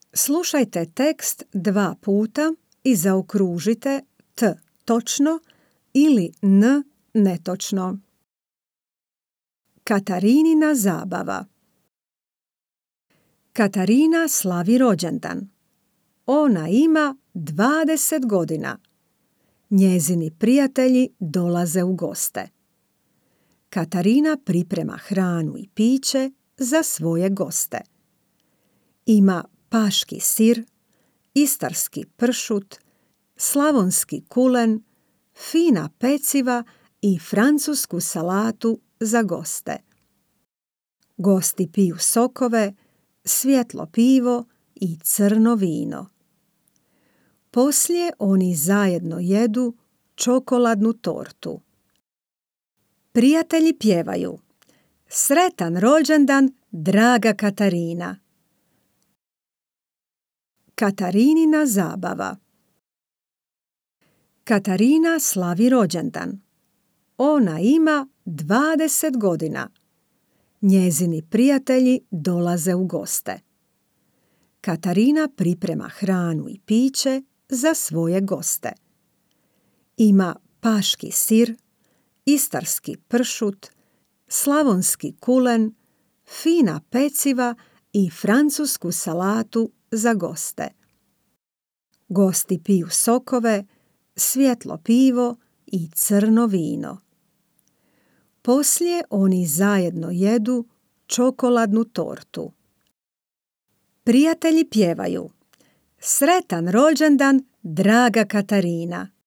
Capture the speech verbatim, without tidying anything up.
Slušajte tekst dva puta i zaokružite t točno ili n netočno. Katarinina zabava. Katarina slavi rođendan. Ona ima dvadeset godina. Njezini prijatelji dolaze u goste. Katarina priprema hranu i piće za svoje goste. Ima paški sir, istarski pršut, slavonski kulen, fina peciva i francusku salatu za goste. Gosti piju sokove, svjetlo pivo i crno vino. Poslije oni zajedno jedu čokoladnu tortu. Prijatelji pjevaju: Sretan rođendan, draga Katarina! Katarinina zabava. Katarina slavi rođendan. Ona ima dvadeset godina. Njezini prijatelji dolaze u goste. Katarina priprema hranu i piće za svoje goste. Ima paški sir, istarski pršut, slavonski kulen, fina peciva i francusku salatu za goste. Gosti piju sokove, svjetlo pivo i crno vino. Poslije oni zajedno jedu čokoladnu tortu. Prijatelji pjevaju: Sretan rođendan, draga Katarina!